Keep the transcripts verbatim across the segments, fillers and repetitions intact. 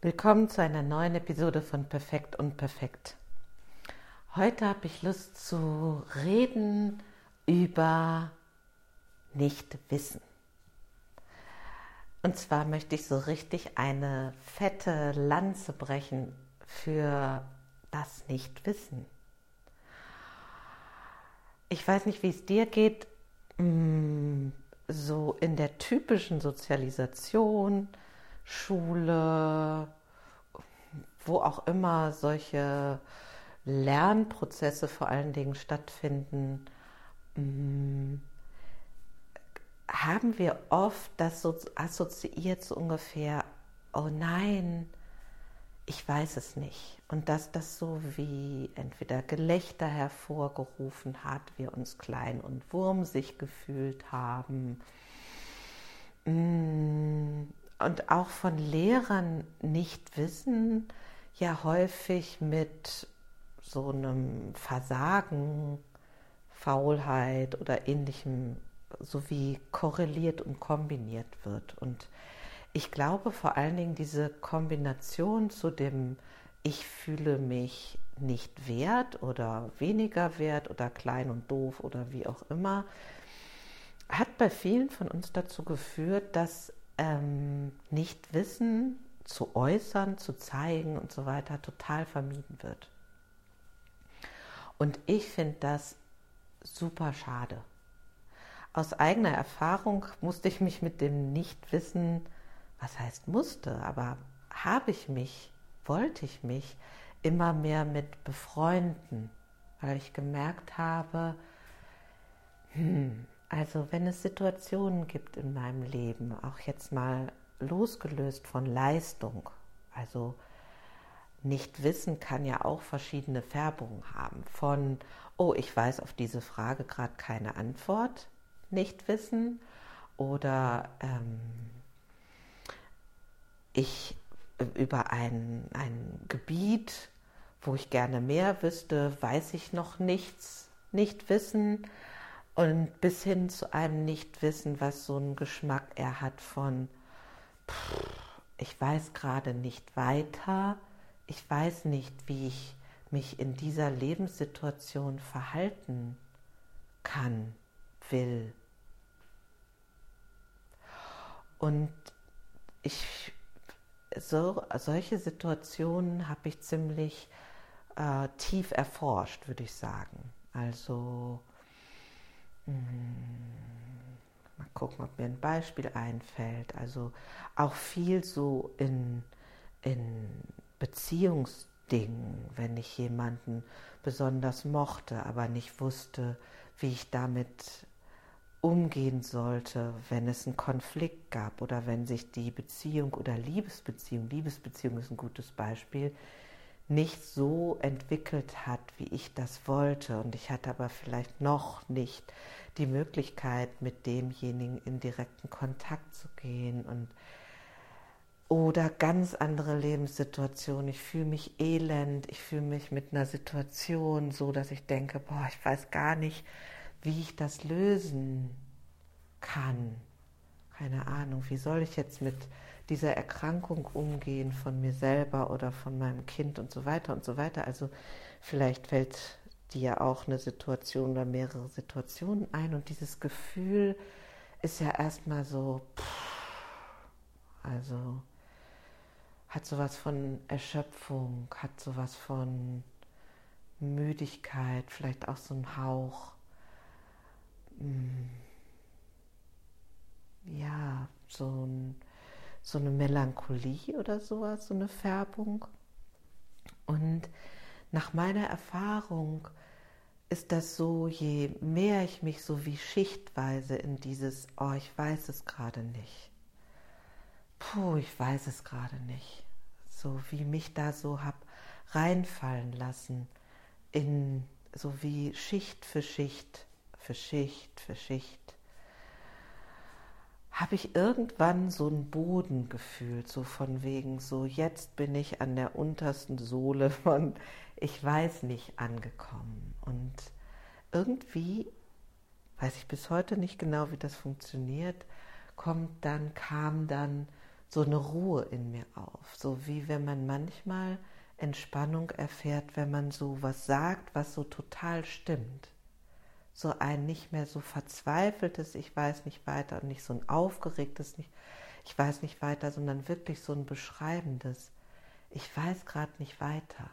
Willkommen zu einer neuen Episode von Perfekt und Perfekt. Heute habe ich Lust zu reden über Nichtwissen. Und zwar möchte ich so richtig eine fette Lanze brechen für das Nichtwissen. Ich weiß nicht, wie es dir geht, so in der typischen Sozialisation, Schule, wo auch immer solche Lernprozesse vor allen Dingen stattfinden, haben wir oft das so assoziiert so ungefähr, oh nein, ich weiß es nicht. Und dass das so wie entweder Gelächter hervorgerufen hat, wir uns klein und wurmsig gefühlt haben. Und auch von Lehrern nicht wissen, ja häufig mit so einem Versagen, Faulheit oder ähnlichem sowie korreliert und kombiniert wird. Und ich glaube vor allen Dingen diese Kombination zu dem ich fühle mich nicht wert oder weniger wert oder klein und doof oder wie auch immer, hat bei vielen von uns dazu geführt, dass ähm, Nichtwissen zu äußern, zu zeigen und so weiter total vermieden wird. Und ich finde das super schade. Aus eigener Erfahrung musste ich mich mit dem Nichtwissen, was heißt musste, aber habe ich mich, wollte ich mich immer mehr mit befreunden, weil ich gemerkt habe, hm, also wenn es Situationen gibt in meinem Leben, auch jetzt mal losgelöst von Leistung, also Nichtwissen kann ja auch verschiedene Färbungen haben, von, oh, ich weiß auf diese Frage gerade keine Antwort, Nichtwissen, oder ähm, ich über ein, ein Gebiet, wo ich gerne mehr wüsste, weiß ich noch nichts, Nichtwissen. Und bis hin zu einem Nichtwissen, was so einen Geschmack er hat von, pff, ich weiß gerade nicht weiter, ich weiß nicht, wie ich mich in dieser Lebenssituation verhalten kann, will. Und ich, so, solche Situationen habe ich ziemlich äh, tief erforscht, würde ich sagen. Also mal gucken, ob mir ein Beispiel einfällt. Also auch viel so in, in Beziehungsdingen, wenn ich jemanden besonders mochte, aber nicht wusste, wie ich damit umgehen sollte, wenn es einen Konflikt gab oder wenn sich die Beziehung oder Liebesbeziehung, Liebesbeziehung ist ein gutes Beispiel, nicht so entwickelt hat, wie ich das wollte. Und ich hatte aber vielleicht noch nicht die Möglichkeit, mit demjenigen in direkten Kontakt zu gehen. Und oder ganz andere Lebenssituationen. Ich fühle mich elend, ich fühle mich mit einer Situation so, dass ich denke, boah, ich weiß gar nicht, wie ich das lösen kann. Keine Ahnung, wie soll ich jetzt mit dieser Erkrankung umgehen von mir selber oder von meinem Kind und so weiter und so weiter. Also vielleicht fällt dir auch eine Situation oder mehrere Situationen ein und dieses Gefühl ist ja erstmal so, pff, also hat sowas von Erschöpfung, hat sowas von Müdigkeit, vielleicht auch so ein Hauch, ja, so ein so eine Melancholie oder sowas, so eine Färbung. Und nach meiner Erfahrung ist das so, je mehr ich mich so wie schichtweise in dieses, oh, ich weiß es gerade nicht, puh, ich weiß es gerade nicht, so wie mich da so hab reinfallen lassen, in so wie Schicht für Schicht, für Schicht, für Schicht, habe ich irgendwann so einen Boden gefühlt, so von wegen, so jetzt bin ich an der untersten Sohle von ich weiß nicht angekommen. Und irgendwie, weiß ich bis heute nicht genau, wie das funktioniert, kommt dann, kam dann so eine Ruhe in mir auf. So wie wenn man manchmal Entspannung erfährt, wenn man so was sagt, was so total stimmt. So ein nicht mehr so verzweifeltes, ich weiß nicht weiter, und nicht so ein aufgeregtes, nicht, ich weiß nicht weiter, sondern wirklich so ein beschreibendes, ich weiß gerade nicht weiter.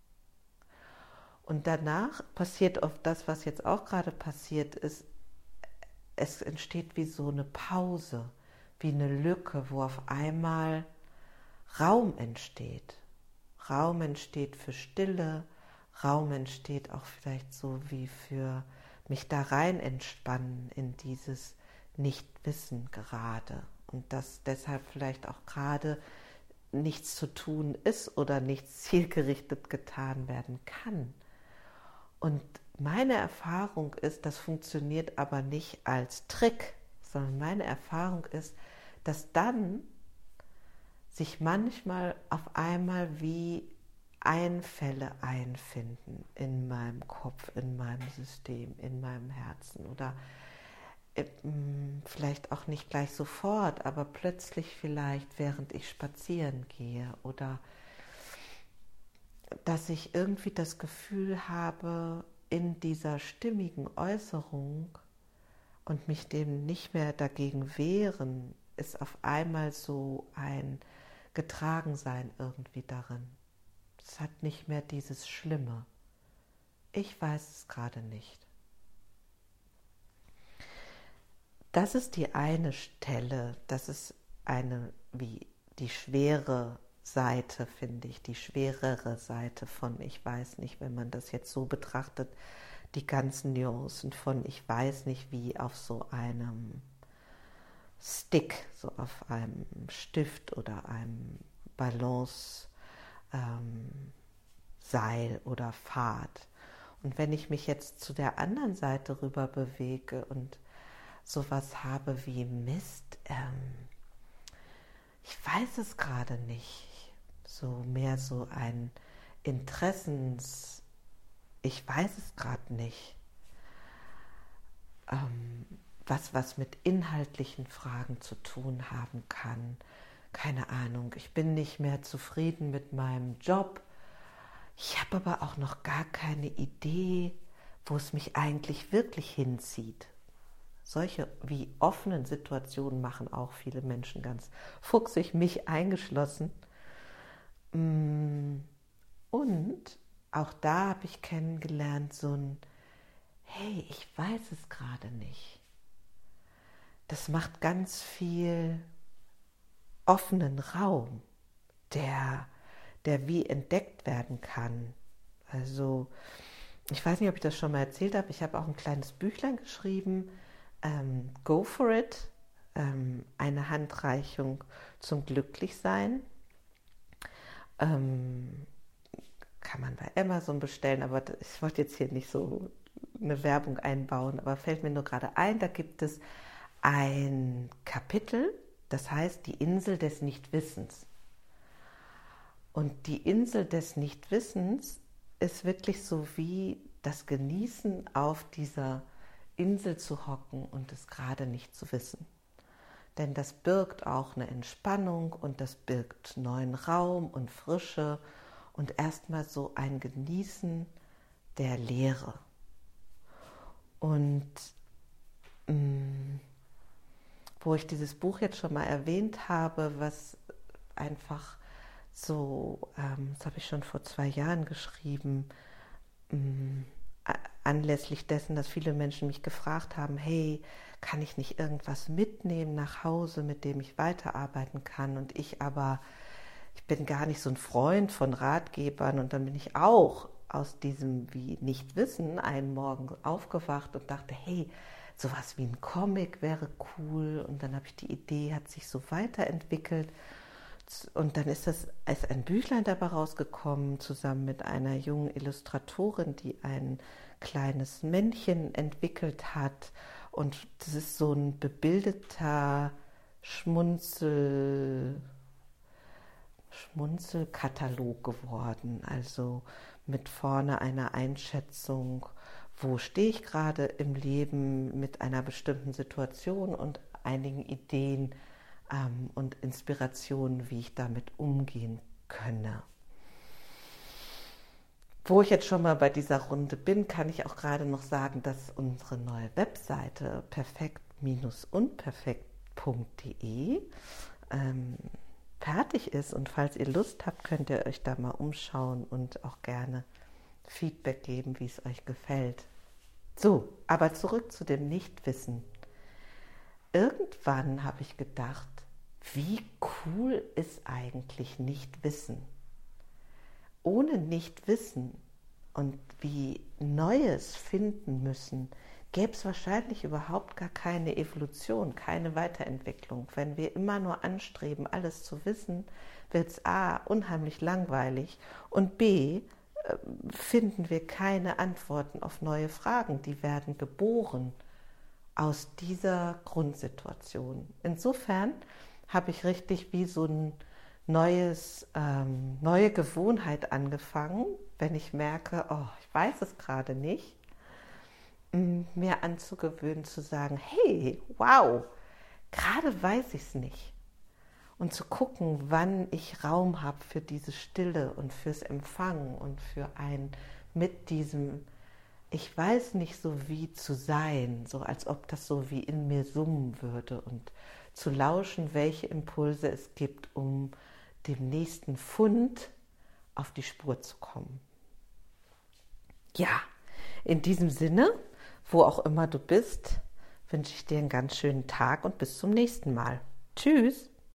Und danach passiert oft das, was jetzt auch gerade passiert ist, es entsteht wie so eine Pause, wie eine Lücke, wo auf einmal Raum entsteht. Raum entsteht für Stille, Raum entsteht auch vielleicht so wie für mich da rein entspannen in dieses Nichtwissen gerade. Und dass deshalb vielleicht auch gerade nichts zu tun ist oder nichts zielgerichtet getan werden kann. Und meine Erfahrung ist, das funktioniert aber nicht als Trick, sondern meine Erfahrung ist, dass dann sich manchmal auf einmal wie Einfälle einfinden in meinem Kopf, in meinem System, in meinem Herzen oder äh, vielleicht auch nicht gleich sofort, aber plötzlich vielleicht, während ich spazieren gehe oder dass ich irgendwie das Gefühl habe, in dieser stimmigen Äußerung und mich dem nicht mehr dagegen wehren, ist auf einmal so ein Getragensein irgendwie darin. Es hat nicht mehr dieses Schlimme. Ich weiß es gerade nicht. Das ist die eine Stelle, das ist eine, wie die schwere Seite, finde ich, die schwerere Seite von ich weiß nicht, wenn man das jetzt so betrachtet, die ganzen Nuancen von ich weiß nicht, wie auf so einem Stick, so auf einem Stift oder einem Balance ähm, Seil oder Pfad. Und wenn ich mich jetzt zu der anderen Seite rüber bewege und sowas habe wie Mist, ähm, ich weiß es gerade nicht, so mehr so ein Interessens, ich weiß es gerade nicht, ähm, was, was mit inhaltlichen Fragen zu tun haben kann. Keine Ahnung, ich bin nicht mehr zufrieden mit meinem Job. Ich habe aber auch noch gar keine Idee, wo es mich eigentlich wirklich hinzieht. Solche wie offenen Situationen machen auch viele Menschen ganz fuchsig, mich eingeschlossen. Und auch da habe ich kennengelernt, so ein, hey, ich weiß es gerade nicht. Das macht ganz viel offenen Raum, der, der wie entdeckt werden kann. Also, ich weiß nicht, ob ich das schon mal erzählt habe, ich habe auch ein kleines Büchlein geschrieben, ähm, Go for it, ähm, eine Handreichung zum Glücklichsein. Ähm, kann man bei Amazon bestellen, aber ich wollte jetzt hier nicht so eine Werbung einbauen, aber fällt mir nur gerade ein, da gibt es ein Kapitel, das heißt die Insel des Nichtwissens. Und die Insel des Nichtwissens ist wirklich so wie das Genießen, auf dieser Insel zu hocken und es gerade nicht zu wissen. Denn das birgt auch eine Entspannung und das birgt neuen Raum und Frische und erstmal so ein Genießen der Leere. Und mh, wo ich dieses Buch jetzt schon mal erwähnt habe, was einfach so, ähm, das habe ich schon vor zwei Jahren geschrieben, mh, anlässlich dessen, dass viele Menschen mich gefragt haben, hey, kann ich nicht irgendwas mitnehmen nach Hause, mit dem ich weiterarbeiten kann? Und ich aber, ich bin gar nicht so ein Freund von Ratgebern und dann bin ich auch aus diesem wie Nichtwissen einen Morgen aufgewacht und dachte, hey, sowas wie ein Comic wäre cool und dann habe ich die Idee, hat sich so weiterentwickelt und dann ist das als ein Büchlein dabei rausgekommen, zusammen mit einer jungen Illustratorin, die ein kleines Männchen entwickelt hat und das ist so ein bebildeter Schmunzel, Schmunzelkatalog geworden, also mit vorne einer Einschätzung, wo stehe ich gerade im Leben mit einer bestimmten Situation und einigen Ideen, ähm, und Inspirationen, wie ich damit umgehen könne. Wo ich jetzt schon mal bei dieser Runde bin, kann ich auch gerade noch sagen, dass unsere neue Webseite perfekt unperfekt punkt de ähm, fertig ist. Und falls ihr Lust habt, könnt ihr euch da mal umschauen und auch gerne Feedback geben, wie es euch gefällt. So, aber zurück zu dem Nichtwissen. Irgendwann habe ich gedacht, wie cool ist eigentlich Nichtwissen? Ohne Nichtwissen und wie Neues finden müssen, gäbe es wahrscheinlich überhaupt gar keine Evolution, keine Weiterentwicklung. Wenn wir immer nur anstreben, alles zu wissen, wird es a. unheimlich langweilig und b. finden wir keine Antworten auf neue Fragen. Die werden geboren aus dieser Grundsituation. Insofern habe ich richtig wie so ein neues, ähm, neue Gewohnheit angefangen, wenn ich merke, oh, ich weiß es gerade nicht, mir anzugewöhnen, zu sagen, hey, wow, gerade weiß ich es nicht. Und zu gucken, wann ich Raum habe für diese Stille und fürs Empfangen und für ein mit diesem, ich weiß nicht so wie zu sein, so als ob das so wie in mir summen würde und zu lauschen, welche Impulse es gibt, um dem nächsten Fund auf die Spur zu kommen. Ja, in diesem Sinne, wo auch immer du bist, wünsche ich dir einen ganz schönen Tag und bis zum nächsten Mal. Tschüss!